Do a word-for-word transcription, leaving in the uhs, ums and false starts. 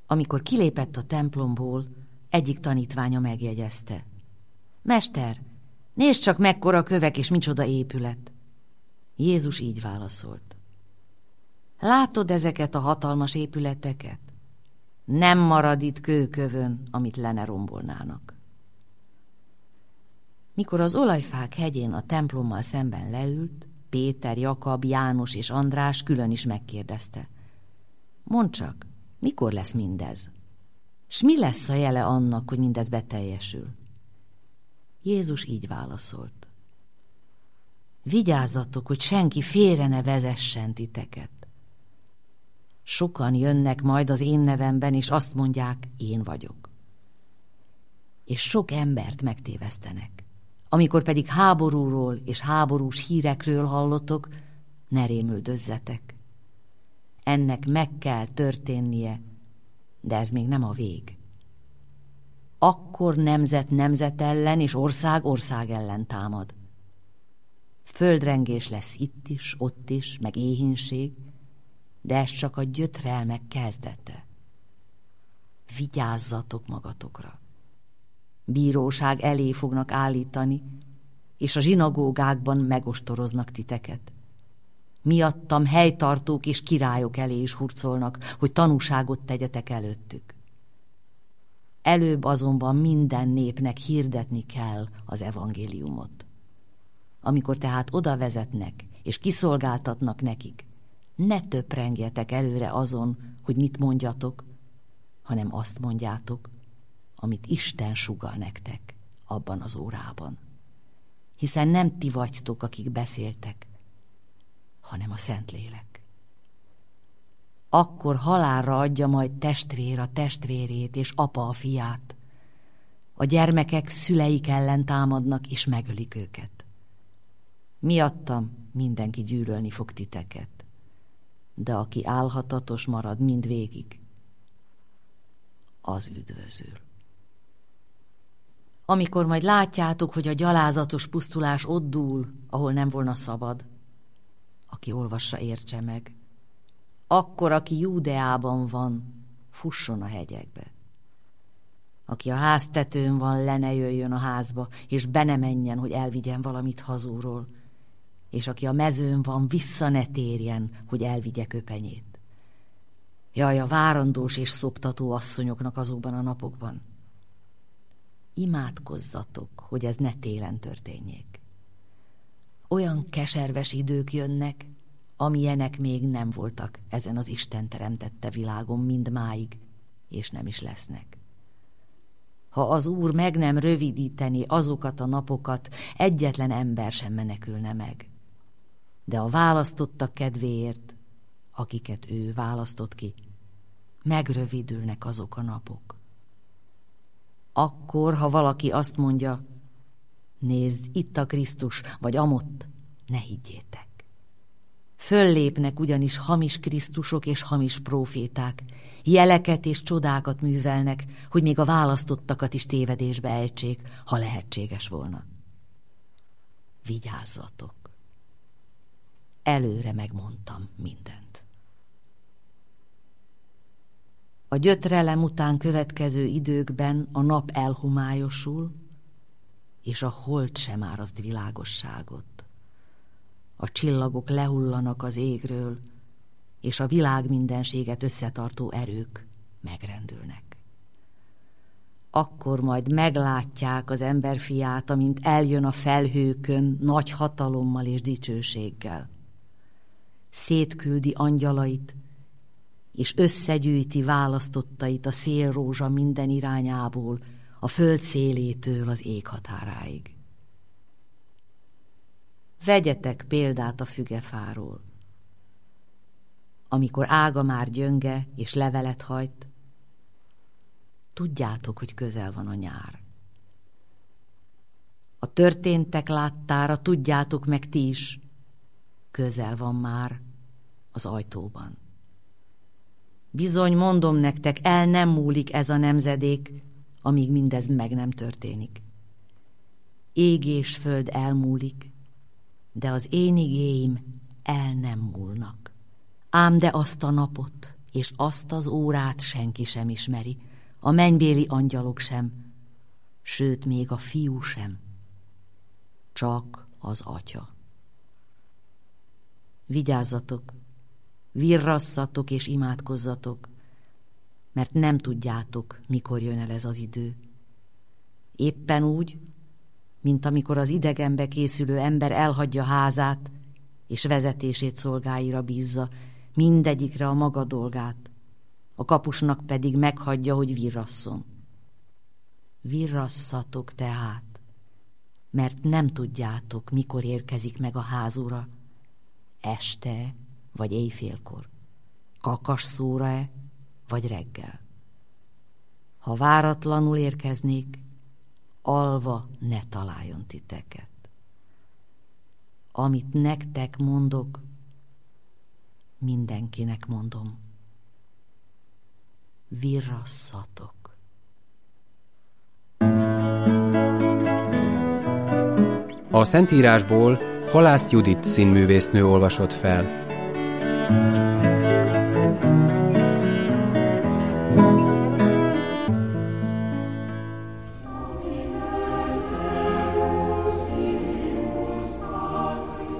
Amikor kilépett a templomból, egyik tanítványa megjegyezte: Mester, nézd csak, mekkora kövek és micsoda épület. Jézus így válaszolt: Látod ezeket a hatalmas épületeket? Nem marad itt kőkövön, amit le ne rombolnának. Mikor az olajfák hegyén a templommal szemben leült, Péter, Jakab, János és András külön is megkérdezte: Mondd csak, mikor lesz mindez? S mi lesz a jele annak, hogy mindez beteljesül? Jézus így válaszolt: Vigyázzatok, hogy senki félre ne vezessen titeket. Sokan jönnek majd az én nevemben, és azt mondják, én vagyok. És sok embert megtévesztenek. Amikor pedig háborúról és háborús hírekről hallotok, ne rémüldözzetek. Ennek meg kell történnie, de ez még nem a vég. Akkor nemzet nemzet ellen és ország ország ellen támad. Földrengés lesz itt is, ott is, meg éhínség, de ez csak a gyötrelmek kezdete. Vigyázzatok magatokra. Bíróság elé fognak állítani, és a zsinagógákban megostoroznak titeket. Miattam helytartók és királyok elé is hurcolnak, hogy tanúságot tegyetek előttük. Előbb azonban minden népnek hirdetni kell az evangéliumot. Amikor tehát oda vezetnek és kiszolgáltatnak nekik, ne töprengjetek előre azon, hogy mit mondjatok, hanem azt mondjátok, amit Isten sugall nektek abban az órában. Hiszen nem ti vagytok, akik beszéltek, hanem a Szentlélek. Akkor halálra adja majd testvér a testvérét, és apa a fiát. A gyermekek szüleik ellen támadnak, és megölik őket. Miattam mindenki gyűlölni fog titeket, de aki álhatatos marad mindvégig, az üdvözül. Amikor majd látjátok, hogy a gyalázatos pusztulás ott dúl, ahol nem volna szabad, aki olvassa, értse meg, akkor, aki Júdeában van, fusson a hegyekbe. Aki a háztetőn van, le ne jöjjön a házba, és be ne menjen, hogy elvigyen valamit hazúról, és aki a mezőn van, vissza ne térjen, hogy elvigye köpenyét. Jaj, a várandós és szoptató asszonyoknak azokban a napokban. Imádkozzatok, hogy ez ne télen történjék. Olyan keserves idők jönnek, amilyenek még nem voltak ezen az Isten teremtette világon mindmáig, és nem is lesznek. Ha az Úr meg nem rövidíteni azokat a napokat, egyetlen ember sem menekülne meg. De a választottak kedvéért, akiket ő választott ki, megrövidülnek azok a napok. Akkor, ha valaki azt mondja, nézd, itt a Krisztus, vagy amott, ne higgyétek. Föllépnek ugyanis hamis Krisztusok és hamis próféták, jeleket és csodákat művelnek, hogy még a választottakat is tévedésbe ejtsék, ha lehetséges volna. Vigyázzatok! Előre megmondtam mindent. A gyötrelem után következő időkben a nap elhomályosul, és a hold sem áraszt világosságot. A csillagok lehullanak az égről, és a világ mindenséget összetartó erők megrendülnek. Akkor majd meglátják az emberfiát, amint eljön a felhőkön nagy hatalommal és dicsőséggel. Szétküldi angyalait, és összegyűjti választottait a szélrózsa minden irányából, a föld szélétől az ég határáig. Vegyetek példát a fügefáról. Amikor ága már gyönge és levelet hajt, tudjátok, hogy közel van a nyár. A történtek láttára tudjátok meg ti is, közel van már az ajtóban. Bizony, mondom nektek, el nem múlik ez a nemzedék, amíg mindez meg nem történik. Ég és föld elmúlik, de az én igéim el nem múlnak. Ám de azt a napot és azt az órát senki sem ismeri, a mennybéli angyalok sem, sőt, még a fiú sem, csak az atya. Vigyázzatok, virrasszatok és imádkozzatok, mert nem tudjátok, mikor jön el ez az idő. Éppen úgy, mint amikor az idegenbe készülő ember elhagyja házát, és vezetését szolgáira bízza, mindegyikre a maga dolgát, a kapusnak pedig meghagyja, hogy virrasszon. Virrasszatok tehát, mert nem tudjátok, mikor érkezik meg a házura, este vagy éjfélkor, kakasszóra-e vagy reggel. Ha váratlanul érkeznék, alva ne találjon titeket. Amit nektek mondok, mindenkinek mondom. Virrasszatok. A Szentírásból Halász Judit színművésznő olvasott fel.